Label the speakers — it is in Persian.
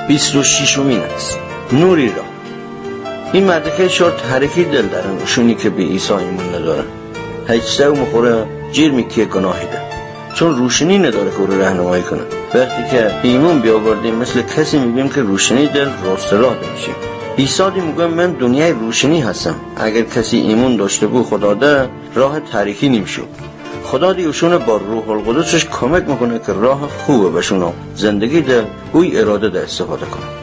Speaker 1: 26 است. نوری را. این مرد شد حرکی دل دارن شونی که به عیسی ایمان ندارن. هیچ مخوره جیر میکیه گناهی ده، چون روشنی نداره که او رو رهنمایی کنه. وقتی که ایمان بیاوردیم مثل کسی میگیم که روشنی دل راست راه میشیم. عیسی میگه من دنیای روشنی هستم. اگر کسی ایمان داشته بود خدا ده راه تاریکی نمیشد. خدا دیوشون با روح القدسش کمک میکنه که راه خوبه بشونه، زندگی ده اوی اراده ده استفاده کنه.